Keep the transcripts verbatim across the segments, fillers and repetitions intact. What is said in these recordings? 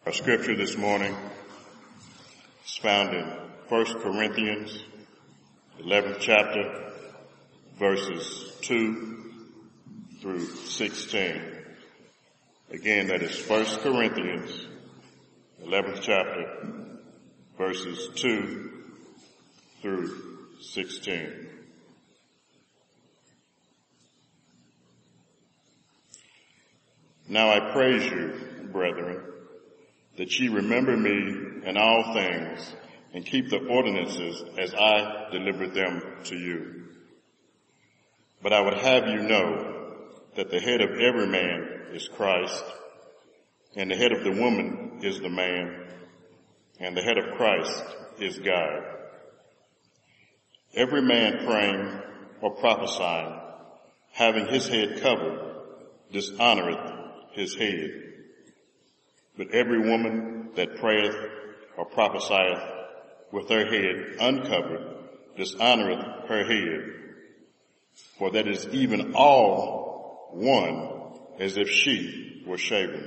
Our scripture this morning is found in First Corinthians, eleventh chapter, verses two through sixteen. Again, that is First Corinthians, eleventh chapter, verses two through sixteen. Now I praise you, brethren, that ye remember me in all things, and keep the ordinances as I delivered them to you. But I would have you know that the head of every man is Christ, and the head of the woman is the man, and the head of Christ is God. Every man praying or prophesying, having his head covered, dishonoreth his head. But every woman that prayeth or prophesieth with her head uncovered dishonoreth her head, for that is even all one as if she were shaven.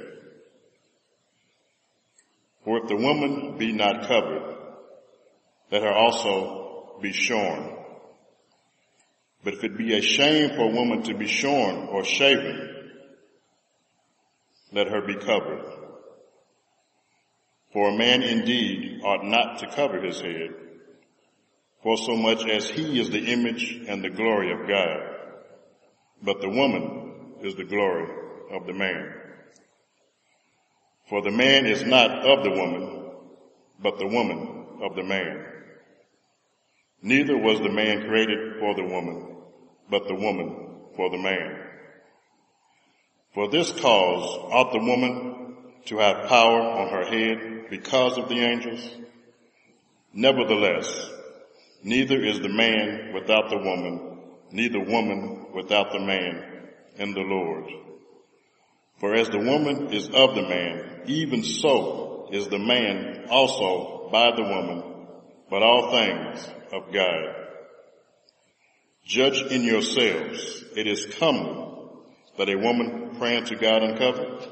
For if the woman be not covered, let her also be shorn. But if it be a shame for a woman to be shorn or shaven, let her be covered. For a man indeed ought not to cover his head, for so much as he is the image and the glory of God, but the woman is the glory of the man. For the man is not of the woman, but the woman of the man. Neither was the man created for the woman, but the woman for the man. For this cause ought the woman to have power on her head because of the angels. Nevertheless, neither is the man without the woman, neither woman without the man in the Lord. For as the woman is of the man, even so is the man also by the woman, but all things of God. Judge in yourselves, it is comely that a woman praying to God uncovered?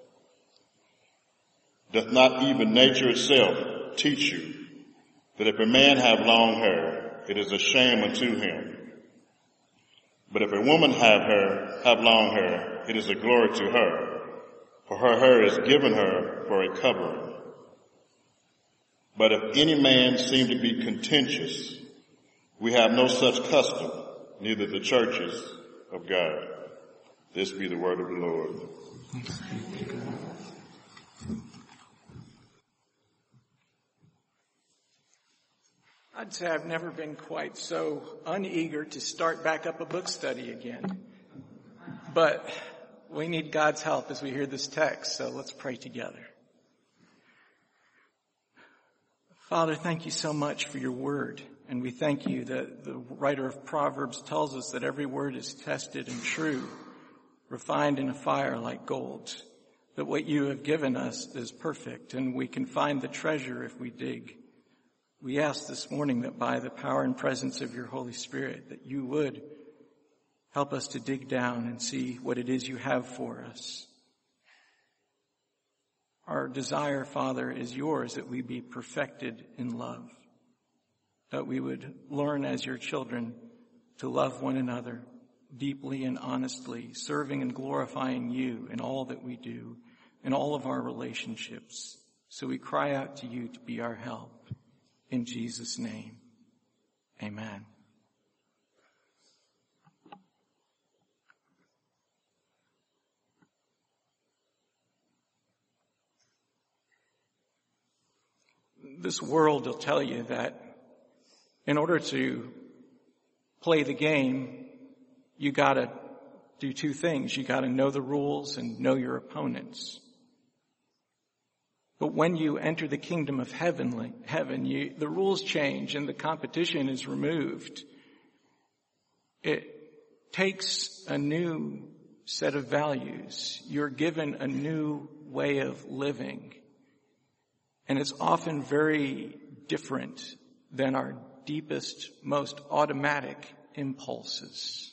Doth not even nature itself teach you that if a man have long hair, it is a shame unto him? But if a woman have hair, have long hair, it is a glory to her, for her hair is given her for a covering. But if any man seem to be contentious, we have no such custom, neither the churches of God. This be the word of the Lord. I'd say I've never been quite so uneager to start back up a book study again. But we need God's help as we hear this text, so let's pray together. Father, thank you so much for your word. And we thank you that the writer of Proverbs tells us that every word is tested and true, refined in a fire like gold, that what you have given us is perfect, and we can find the treasure if we dig. We ask this morning that by the power and presence of your Holy Spirit, that you would help us to dig down and see what it is you have for us. Our desire, Father, is yours, that we be perfected in love, that we would learn as your children to love one another deeply and honestly, serving and glorifying you in all that we do, in all of our relationships. So we cry out to you to be our help. In Jesus' name, amen. This world will tell you that in order to play the game, you gotta do two things. You gotta know the rules and know your opponents. But when you enter the kingdom of heavenly, heaven, you, the rules change and the competition is removed. It takes a new set of values. You're given a new way of living. And it's often very different than our deepest, most automatic impulses.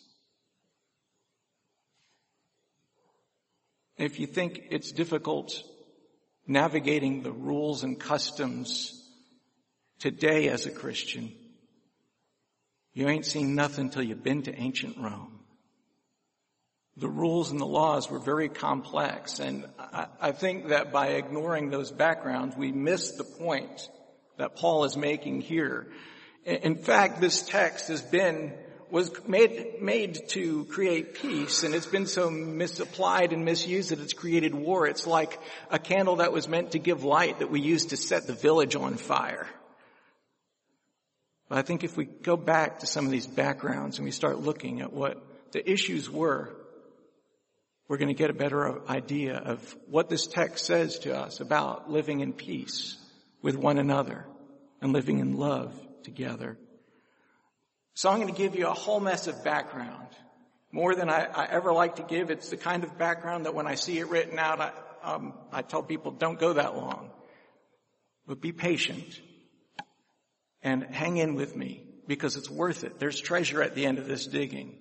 If you think it's difficult navigating the rules and customs today as a Christian, you ain't seen nothing till you've been to ancient Rome. The rules and the laws were very complex, and I, I think that by ignoring those backgrounds, we miss the point that Paul is making here. In fact, this text has been, was made, made to create peace, and it's been so misapplied and misused that it's created war. It's like a candle that was meant to give light that we used to set the village on fire. But I think if we go back to some of these backgrounds and we start looking at what the issues were, we're going to get a better idea of what this text says to us about living in peace with one another and living in love together. So I'm going to give you a whole mess of background. More than I, I ever like to give. It's the kind of background that when I see it written out, I, um, I tell people don't go that long. But be patient and hang in with me because it's worth it. There's treasure at the end of this digging.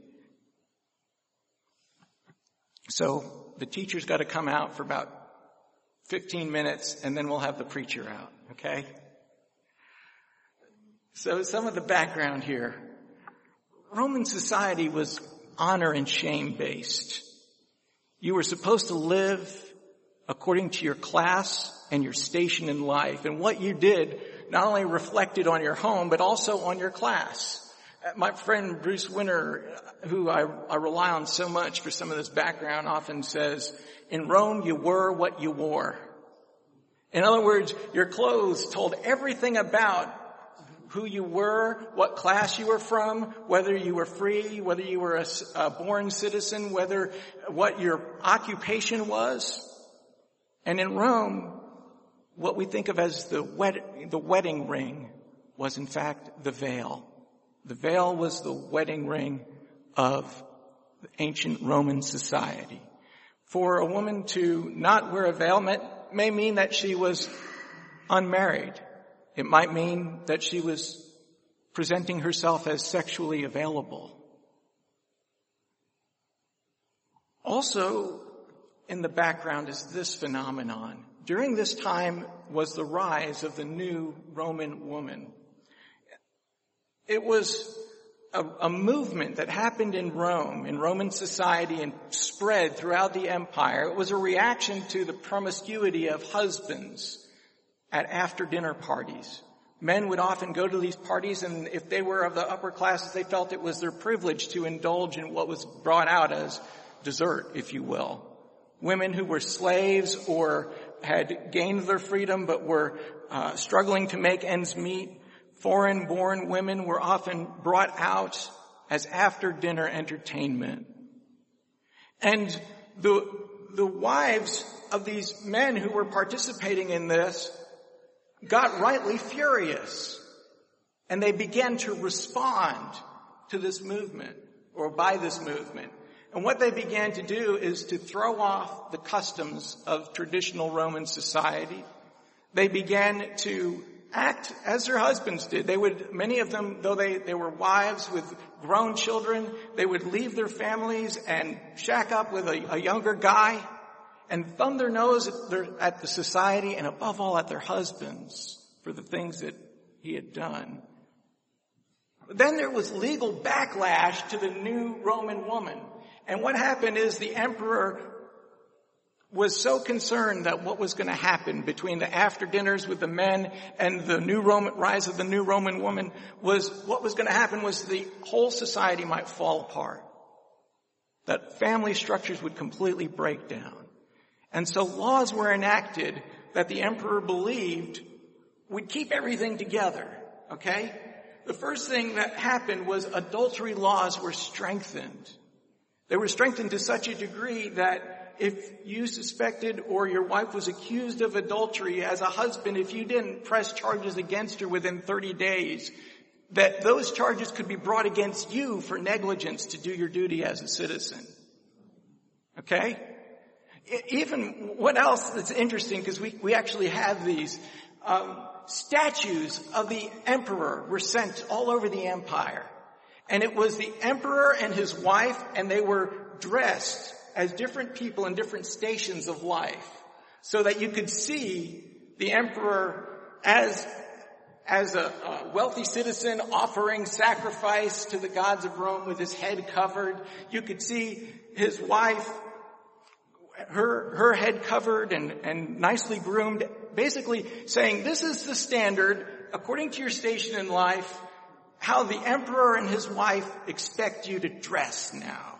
So the teacher's got to come out for about fifteen minutes and then we'll have the preacher out, okay? So some of the background here. Roman society was honor and shame based. You were supposed to live according to your class and your station in life. And what you did not only reflected on your home, but also on your class. My friend Bruce Winter, who I, I rely on so much for some of this background, often says, in Rome you were what you wore. In other words, your clothes told everything about who you were, what class you were from, whether you were free, whether you were a, a born citizen, whether what your occupation was. And in Rome, what we think of as the wed- the wedding ring was in fact the veil. The veil was the wedding ring of ancient Roman society. For a woman to not wear a veil may, may mean that she was unmarried. It might mean that she was presenting herself as sexually available. Also, in the background is this phenomenon. During this time was the rise of the new Roman woman. It was a, a movement that happened in Rome, in Roman society, and spread throughout the empire. It was a reaction to the promiscuity of husbands at after-dinner parties. Men would often go to these parties, and if they were of the upper classes, they felt it was their privilege to indulge in what was brought out as dessert, if you will. Women who were slaves or had gained their freedom but were uh, struggling to make ends meet, foreign-born women were often brought out as after-dinner entertainment. And the, the wives of these men who were participating in this got rightly furious. And they began to respond to this movement, or by this movement. And what they began to do is to throw off the customs of traditional Roman society. They began to act as their husbands did. They would, many of them, though they, they were wives with grown children, they would leave their families and shack up with a, a younger guy and thumb their nose at, their, at the society and above all at their husbands for the things that he had done. Then there was legal backlash to the new Roman woman. And what happened is the emperor was so concerned that what was going to happen between the after dinners with the men and the new Roman rise of the new Roman woman was what was going to happen was the whole society might fall apart. That family structures would completely break down. And so laws were enacted that the emperor believed would keep everything together. Okay? The first thing that happened was adultery laws were strengthened. They were strengthened to such a degree that if you suspected or your wife was accused of adultery as a husband, if you didn't press charges against her within thirty days, that those charges could be brought against you for negligence to do your duty as a citizen. Okay? Even what else that's interesting, because we, we actually have these, um, statues of the emperor were sent all over the empire. And it was the emperor and his wife, and they were dressed as different people in different stations of life. so that you could see the emperor as as a, a wealthy citizen offering sacrifice to the gods of Rome with his head covered. You could see his wife, her her head covered and, and nicely groomed, basically saying, this is the standard, according to your station in life, how the emperor and his wife expect you to dress now.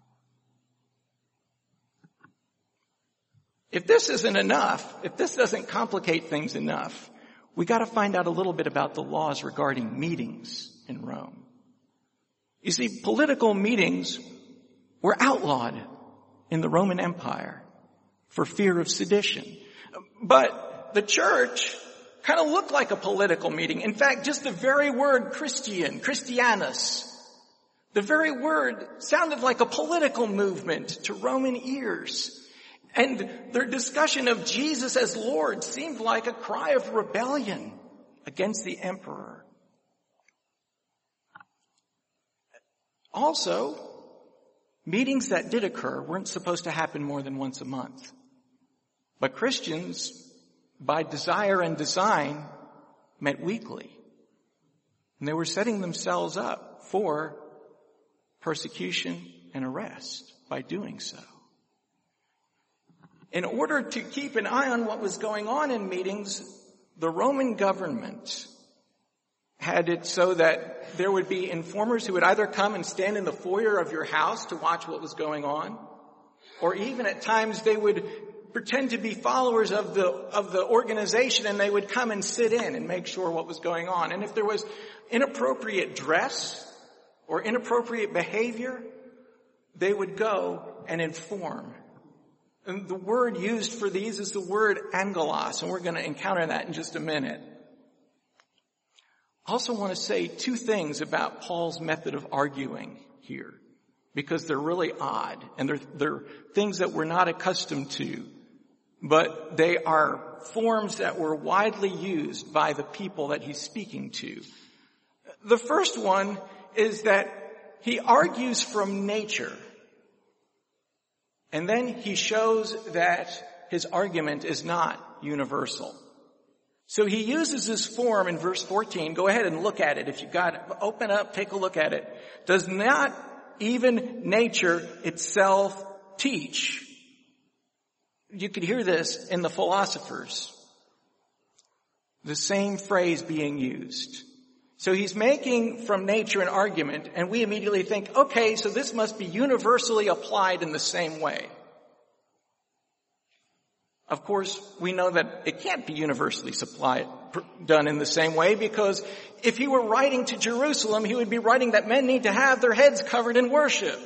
If this isn't enough, if this doesn't complicate things enough, we got to find out a little bit about the laws regarding meetings in Rome. You see, political meetings were outlawed in the Roman Empire for fear of sedition. But the church kind of looked like a political meeting. In fact, just the very word Christian, Christianus, the very word sounded like a political movement to Roman ears. And their discussion of Jesus as Lord seemed like a cry of rebellion against the emperor. Also, meetings that did occur weren't supposed to happen more than once a month. But Christians, by desire and design, met weekly. And they were setting themselves up for persecution and arrest by doing so. In order to keep an eye on what was going on in meetings, the Roman government had it so that there would be informers who would either come and stand in the foyer of your house to watch what was going on, or even at times they would pretend to be followers of the of the organization, and they would come and sit in and make sure what was going on. And if there was inappropriate dress or inappropriate behavior, they would go and inform. And the word used for these is the word angelos, and we're going to encounter that in just a minute. I also want to say two things about Paul's method of arguing here, because they're really odd, and they're, they're things that we're not accustomed to, but they are forms that were widely used by the people that he's speaking to. The first one is that he argues from nature. And then he shows that his argument is not universal. So he uses this form in verse fourteen. Go ahead and look at it. If you've got it, open up, take a look at it. Does not even nature itself teach? You could hear this in the philosophers. The same phrase being used. So he's making from nature an argument, and we immediately think, okay, so this must be universally applied in the same way. Of course, we know that it can't be universally supplied, done in the same way, because if he were writing to Jerusalem, he would be writing that men need to have their heads covered in worship.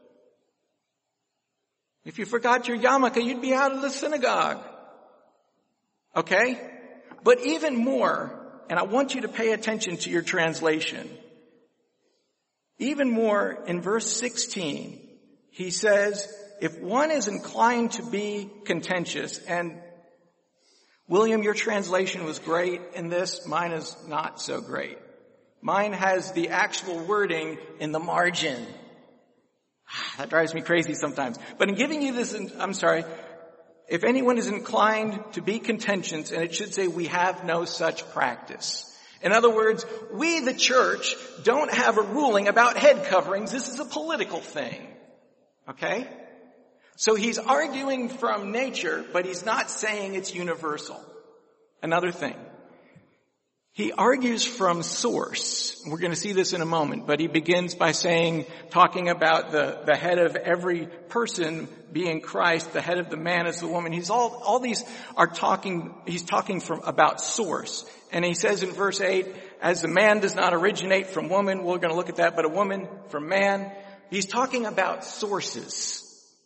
If you forgot your yarmulke, you'd be out of the synagogue. Okay? But even more, and I want you to pay attention to your translation. Even more, in verse sixteen, he says, if one is inclined to be contentious, and William, your translation was great in this, mine is not so great. Mine has the actual wording in the margin. That drives me crazy sometimes. But in giving you this, I'm sorry, if anyone is inclined to be contentious, and it should say we have no such practice. In other words, we, the church, don't have a ruling about head coverings. This is a political thing. Okay? So he's arguing from nature, but he's not saying it's universal. Another thing. He argues from source. We're going to see this in a moment, but he begins by saying, talking about the, the head of every person being Christ, the head of the man is the woman. He's all, all these are talking, he's talking from, about source. And he says in verse eight, as the man does not originate from woman, we're going to look at that, but a woman from man. He's talking about sources.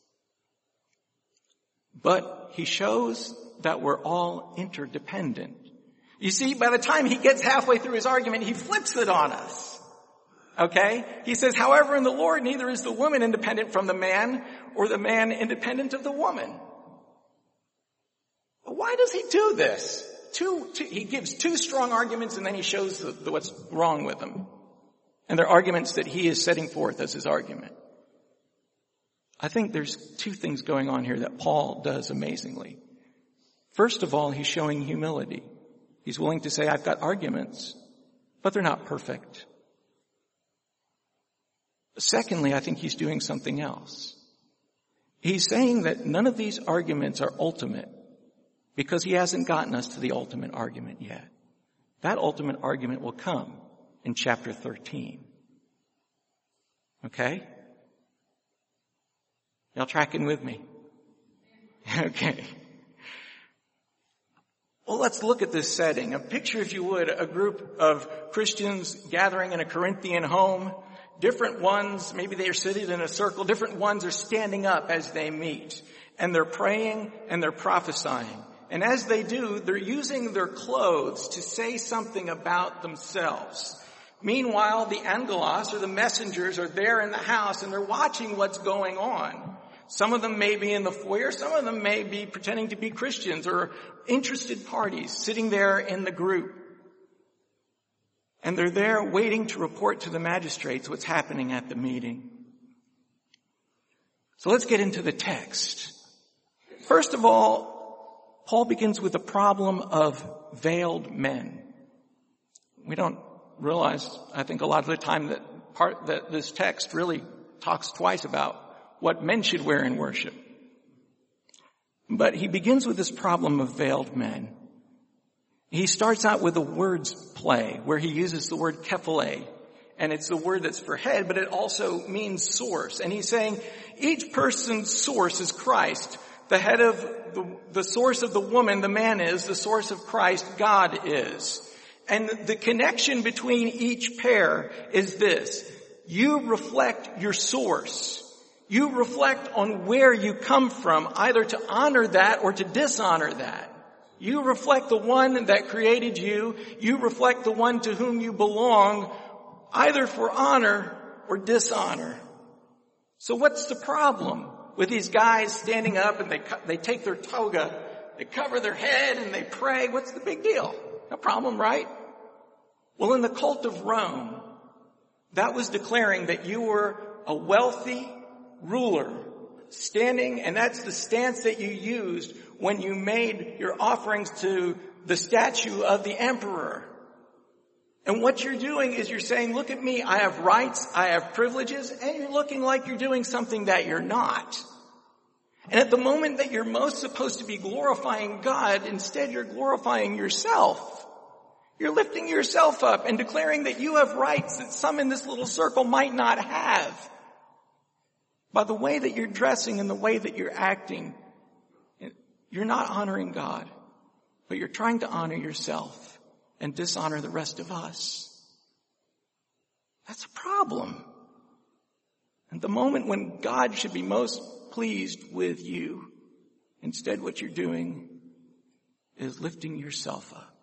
But he shows that we're all interdependent. You see, by the time he gets halfway through his argument, he flips it on us. Okay? He says, however, in the Lord, neither is the woman independent from the man, or the man independent of the woman. Why does he do this? Two, two, he gives two strong arguments, and then he shows the, the, what's wrong with them. And they're arguments that he is setting forth as his argument. I think there's two things going on here that Paul does amazingly. First of all, he's showing humility. He's willing to say, I've got arguments, but they're not perfect. Secondly, I think he's doing something else. He's saying that none of these arguments are ultimate because he hasn't gotten us to the ultimate argument yet. That ultimate argument will come in chapter thirteen. Okay? Y'all tracking with me? Okay. Well, let's look at this setting. A picture, if you would, a group of Christians gathering in a Corinthian home. Different ones, maybe they are seated in a circle. Different ones are standing up as they meet. And they're praying and they're prophesying. And as they do, they're using their clothes to say something about themselves. Meanwhile, the angelos, or the messengers, are there in the house and they're watching what's going on. Some of them may be in the foyer. Some of them may be pretending to be Christians or interested parties sitting there in the group. And they're there waiting to report to the magistrates what's happening at the meeting. So let's get into the text. First of all, Paul begins with the problem of veiled men. We don't realize, I think, a lot of the time that part that this text really talks twice about what men should wear in worship. But he begins with this problem of veiled men. He starts out with a words play where he uses the word kephale, and it's the word that's for head, but it also means source. And he's saying each person's source is Christ. The head of the, the source of the woman, the man is. The source of Christ, God is. And the connection between each pair is this. You reflect your source. You reflect on where you come from, either to honor that or to dishonor that. You reflect the one that created you. You reflect the one to whom you belong, either for honor or dishonor. So what's the problem with these guys standing up and they they take their toga, they cover their head and they pray? What's the big deal? No problem, right? Well, in the cult of Rome, that was declaring that you were a wealthy ruler standing, and that's the stance that you used when you made your offerings to the statue of the emperor. And what you're doing is you're saying, look at me, I have rights, I have privileges, and you're looking like you're doing something that you're not. And at the moment that you're most supposed to be glorifying God, instead you're glorifying yourself. You're lifting yourself up and declaring that you have rights that some in this little circle might not have. By the way that you're dressing and the way that you're acting, you're not honoring God, but you're trying to honor yourself and dishonor the rest of us. That's a problem. And the moment when God should be most pleased with you, instead what you're doing is lifting yourself up.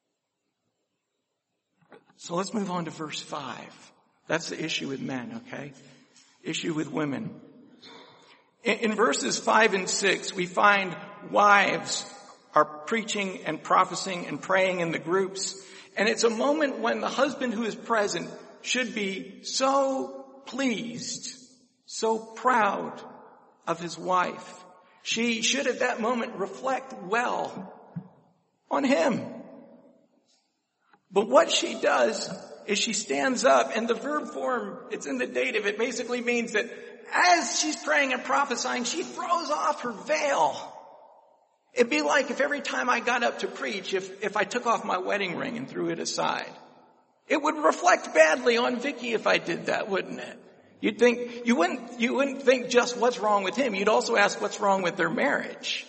So let's move on to verse five. That's the issue with men, okay? Issue with women. In, in verses five and six, we find wives are preaching and prophesying and praying in the groups. And it's a moment when the husband who is present should be so pleased, so proud of his wife. She should at that moment reflect well on him. But what she does is she stands up, and the verb form, it's in the dative, it basically means that as she's praying and prophesying, she throws off her veil. It'd be like if every time I got up to preach, if, if I took off my wedding ring and threw it aside. It would reflect badly on Vicky if I did that, wouldn't it? You'd think, you wouldn't, you wouldn't think just what's wrong with him. You'd also ask what's wrong with their marriage.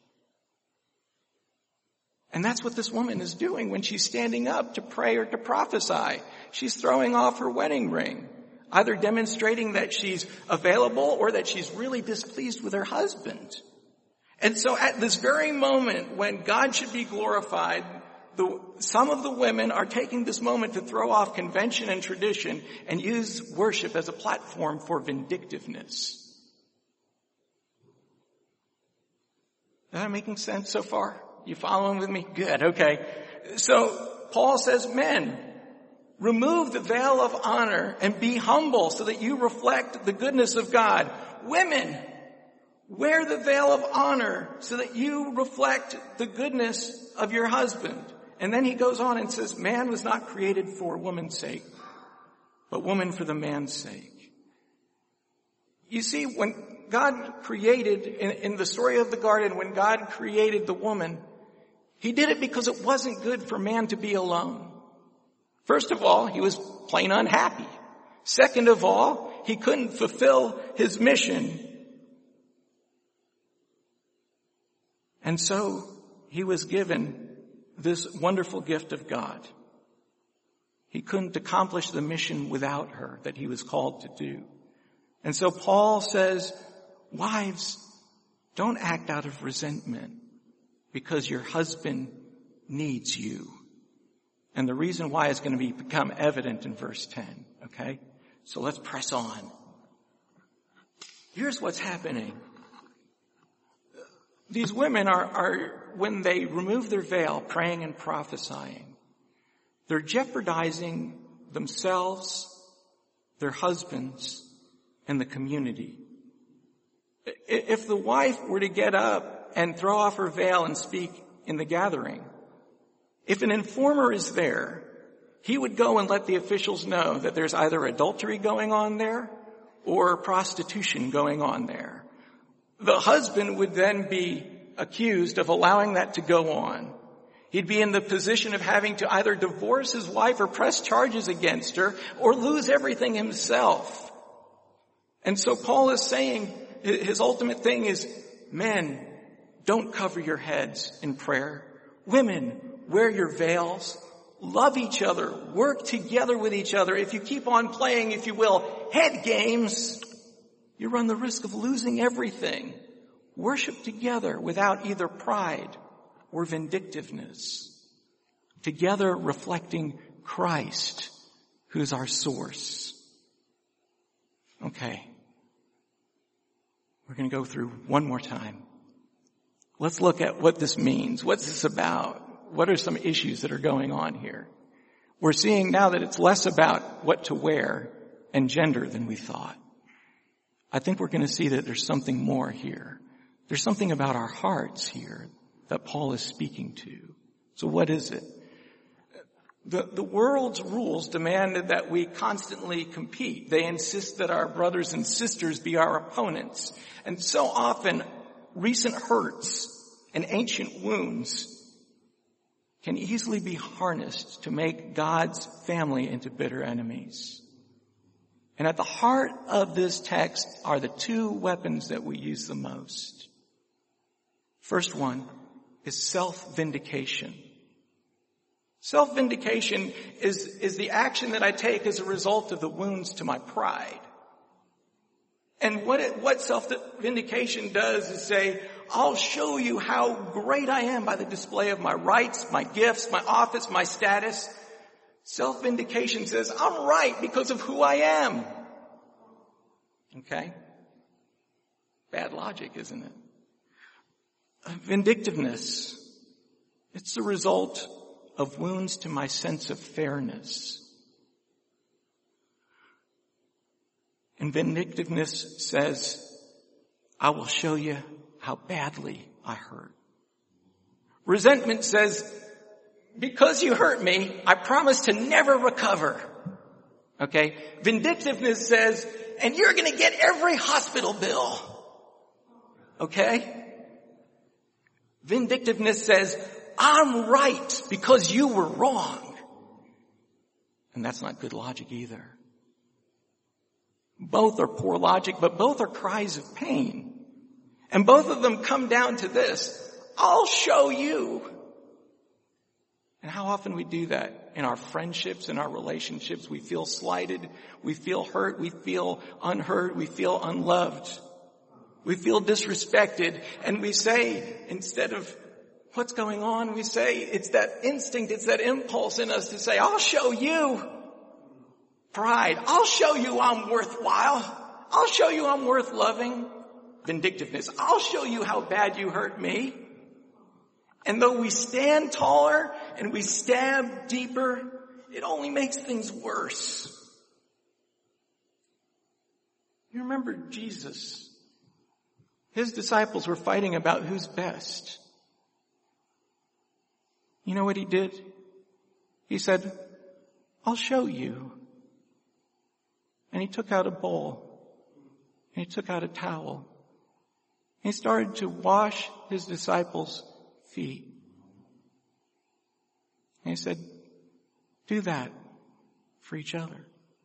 And that's what this woman is doing when she's standing up to pray or to prophesy. She's throwing off her wedding ring, either demonstrating that she's available or that she's really displeased with her husband. And so at this very moment when God should be glorified, the, some of the women are taking this moment to throw off convention and tradition and use worship as a platform for vindictiveness. Is that making sense so far? You following with me? Good, okay. So Paul says, men, remove the veil of honor and be humble so that you reflect the goodness of God. Women, Wear the veil of honor so that you reflect the goodness of your husband. And then he goes on and says, man was not created for woman's sake, but woman for the man's sake. You see, when God created, in, in the story of the garden, when God created the woman, he did it because it wasn't good for man to be alone. First of all, he was plain unhappy. Second of all, he couldn't fulfill his mission. And so he was given this wonderful gift of God. He couldn't accomplish the mission without her that he was called to do. And so Paul says, wives, don't act out of resentment because your husband needs you. And the reason why is going to be become evident in verse ten, okay? So let's press on. Here's what's happening. These women are, are, when they remove their veil, praying and prophesying, they're jeopardizing themselves, their husbands, and the community. If the wife were to get up and throw off her veil and speak in the gathering, if an informer is there, he would go and let the officials know that there's either adultery going on there or prostitution going on there. The husband would then be accused of allowing that to go on. He'd be in the position of having to either divorce his wife or press charges against her or lose everything himself. And so Paul is saying his ultimate thing is, men, don't cover your heads in prayer. Women, wear your veils. Love each other. Work together with each other. If you keep on playing, if you will, head games, you run the risk of losing everything. Worship together without either pride or vindictiveness. Together reflecting Christ, who's our source. Okay. We're going to go through one more time. Let's look at what this means. What's this about? What are some issues that are going on here? We're seeing now that it's less about what to wear and gender than we thought. I think we're going to see that there's something more here. There's something about our hearts here that Paul is speaking to. So what is it? The, the world's rules demanded that we constantly compete. They insist that our brothers and sisters be our opponents. And so often, recent hurts and ancient wounds can easily be harnessed to make God's family into bitter enemies. And at the heart of this text are the two weapons that we use the most. First one is self-vindication. Self-vindication is, is the action that I take as a result of the wounds to my pride. And what it, what self-vindication does is say, I'll show you how great I am by the display of my rights, my gifts, my office, my status. Self-vindication says, I'm right because of who I am. Okay? Bad logic, isn't it? Vindictiveness. It's the result of wounds to my sense of fairness. And vindictiveness says, I will show you how badly I hurt. Resentment says, because you hurt me, I promise to never recover. Okay? Vindictiveness says, and you're going to get every hospital bill. Okay? Vindictiveness says, I'm right because you were wrong. And that's not good logic either. Both are poor logic, but both are cries of pain. And both of them come down to this. I'll show you. And how often we do that in our friendships, in our relationships. We feel slighted. We feel hurt. We feel unheard. We feel unloved. We feel disrespected. And we say, instead of what's going on, we say, it's that instinct, it's that impulse in us to say, I'll show you. Pride. I'll show you I'm worthwhile. I'll show you I'm worth loving. Vindictiveness. I'll show you how bad you hurt me. And though we stand taller and we stab deeper, it only makes things worse. You remember Jesus. His disciples were fighting about who's best. You know what he did? He said, I'll show you. And he took out a bowl. And he took out a towel. He started to wash his disciples' feet. And he said, do that for each other.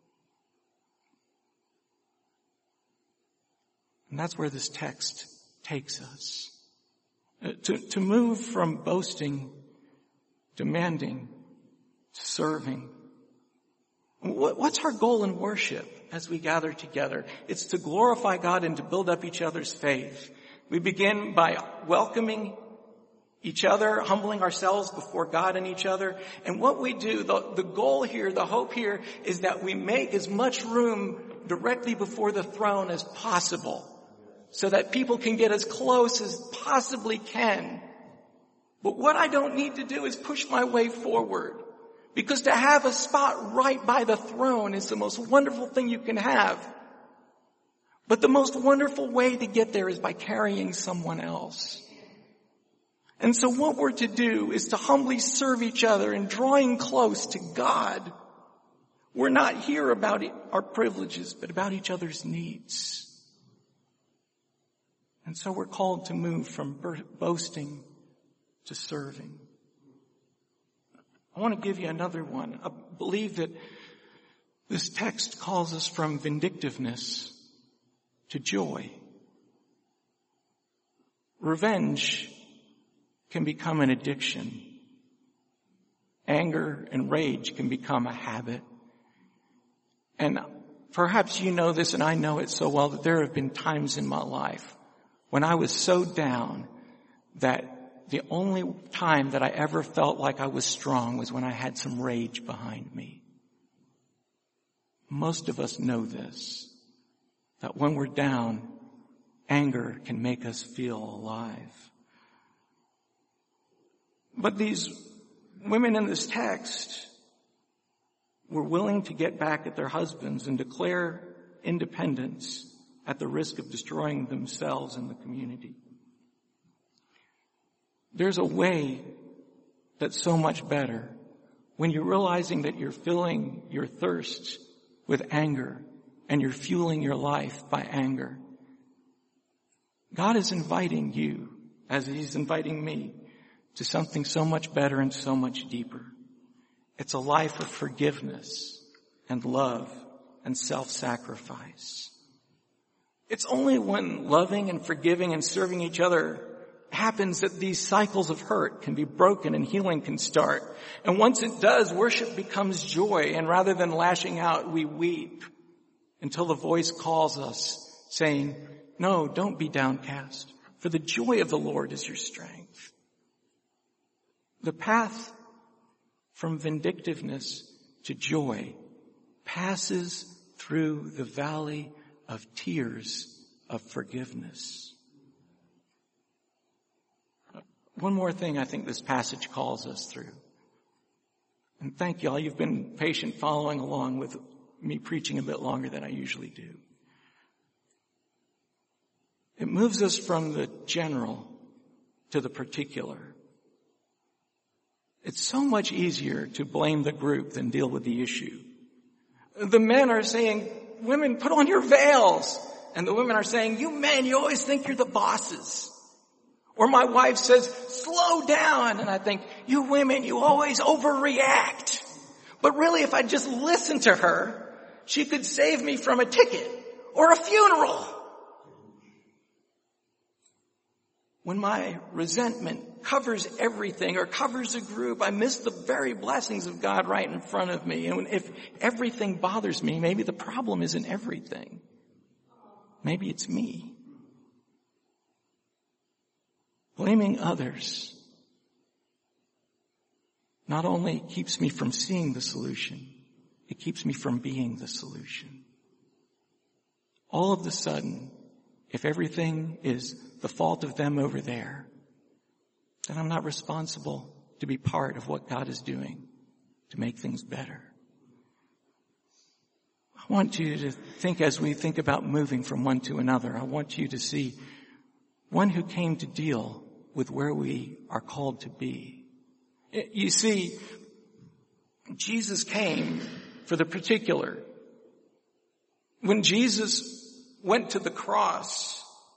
And that's where this text takes us. Uh, to, to move from boasting, demanding, to serving. What, what's our goal in worship as we gather together? It's to glorify God and to build up each other's faith. We begin by welcoming each other, humbling ourselves before God and each other. And what we do, the, the goal here, the hope here, is that we make as much room directly before the throne as possible, so that people can get as close as possibly can. But what I don't need to do is push my way forward. Because to have a spot right by the throne is the most wonderful thing you can have. But the most wonderful way to get there is by carrying someone else. And so what we're to do is to humbly serve each other and drawing close to God. We're not here about our privileges, but about each other's needs. And so we're called to move from boasting to serving. I want to give you another one. I believe that this text calls us from vindictiveness to joy. Revenge can become an addiction. Anger and rage can become a habit. And perhaps you know this and I know it so well that there have been times in my life when I was so down that the only time that I ever felt like I was strong was when I had some rage behind me. Most of us know this, that when we're down, anger can make us feel alive. But these women in this text were willing to get back at their husbands and declare independence at the risk of destroying themselves and the community. There's a way that's so much better when you're realizing that you're filling your thirst with anger and you're fueling your life by anger. God is inviting you, as He's inviting me, to something so much better and so much deeper. It's a life of forgiveness and love and self-sacrifice. It's only when loving and forgiving and serving each other happens that these cycles of hurt can be broken and healing can start. And once it does, worship becomes joy, and rather than lashing out, we weep until the voice calls us saying, no, don't be downcast, for the joy of the Lord is your strength. The path from vindictiveness to joy passes through the valley of tears of forgiveness. One more thing I think this passage calls us through. And thank you all. You've been patient following along with me preaching a bit longer than I usually do. It moves us from the general to the particular. It's so much easier to blame the group than deal with the issue. The men are saying, women, put on your veils. And the women are saying, you men, you always think you're the bosses. Or my wife says, slow down. And I think, you women, you always overreact. But really, if I just listened to her, she could save me from a ticket or a funeral. When my resentment covers everything or covers a group, I miss the very blessings of God right in front of me. And if everything bothers me, maybe the problem isn't everything. Maybe it's me. Blaming others not only keeps me from seeing the solution, it keeps me from being the solution. All of a sudden, if everything is the fault of them over there, then I'm not responsible to be part of what God is doing to make things better. I want you to think, as we think about moving from one to another, I want you to see one who came to deal with where we are called to be. You see, Jesus came for the particular. When Jesus went to the cross,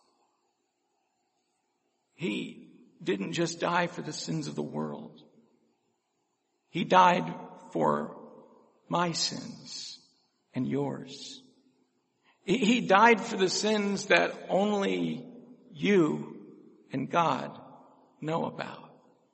he didn't just die for the sins of the world. He died for my sins and yours. He died for the sins that only you and God know about.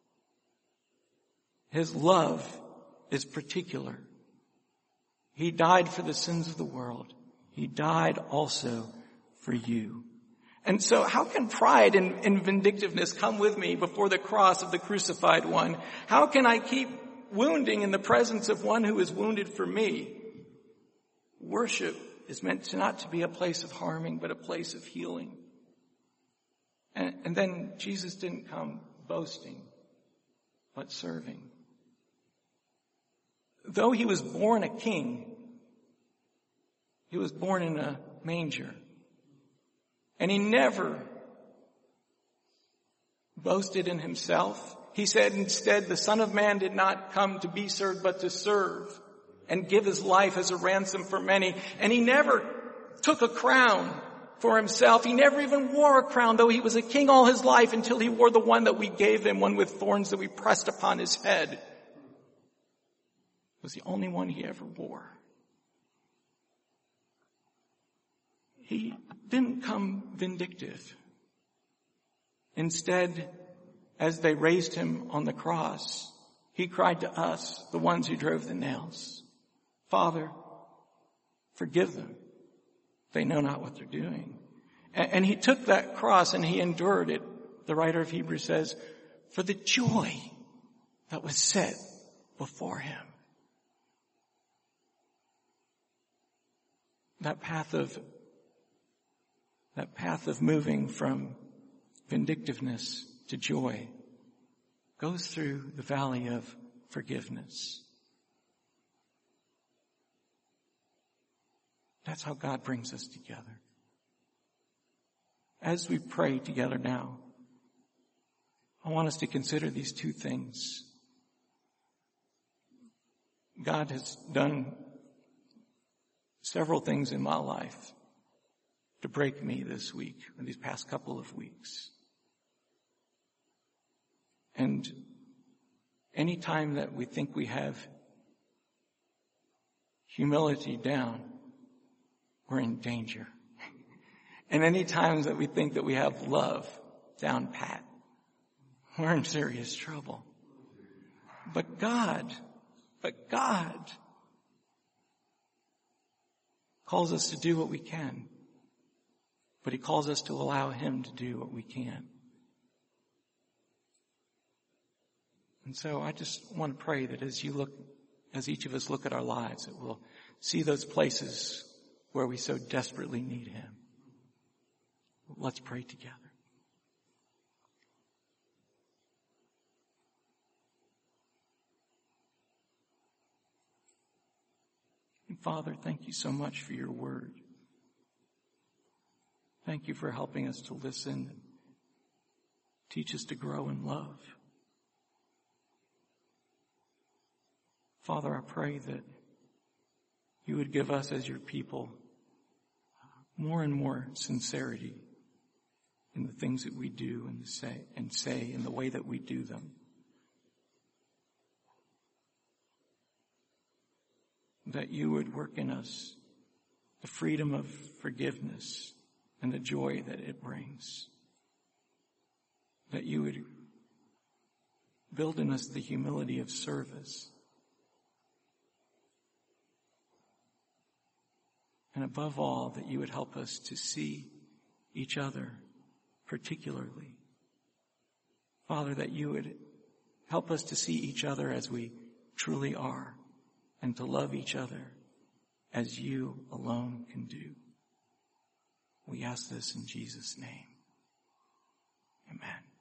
His love is particular. He died for the sins of the world. He died also for you. And so how can pride and, and vindictiveness come with me before the cross of the crucified one? How can I keep wounding in the presence of one who is wounded for me? Worship is meant to not to be a place of harming, but a place of healing. And, and then Jesus didn't come boasting, but serving. Though he was born a king, he was born in a manger. And he never boasted in himself. He said instead, the Son of Man did not come to be served, but to serve and give his life as a ransom for many. And he never took a crown for himself. He never even wore a crown, though he was a king all his life, until he wore the one that we gave him, one with thorns that we pressed upon his head. It was the only one he ever wore. He didn't come vindictive. Instead, as they raised him on the cross, he cried to us, the ones who drove the nails, Father, forgive them. They know not what they're doing. And he took that cross and he endured it, the writer of Hebrews says, for the joy that was set before him. That path of That path of moving from vindictiveness to joy goes through the valley of forgiveness. That's how God brings us together. As we pray together now, I want us to consider these two things. God has done several things in my life to break me this week, in these past couple of weeks. And any time that we think we have humility down, we're in danger. And any times that we think that we have love down pat, we're in serious trouble. But God, but God calls us to do what we can. But he calls us to allow him to do what we can. And so I just want to pray that as you look, as each of us look at our lives, that we'll see those places where we so desperately need him. Let's pray together. And Father, thank you so much for your word. Thank you for helping us to listen and teach us to grow in love. Father, I pray that you would give us as your people more and more sincerity in the things that we do and say and say in the way that we do them. That you would work in us the freedom of forgiveness and the joy that it brings. That you would build in us the humility of service. And above all, that you would help us to see each other particularly. Father, that you would help us to see each other as we truly are and to love each other as you alone can do. We ask this in Jesus' name. Amen.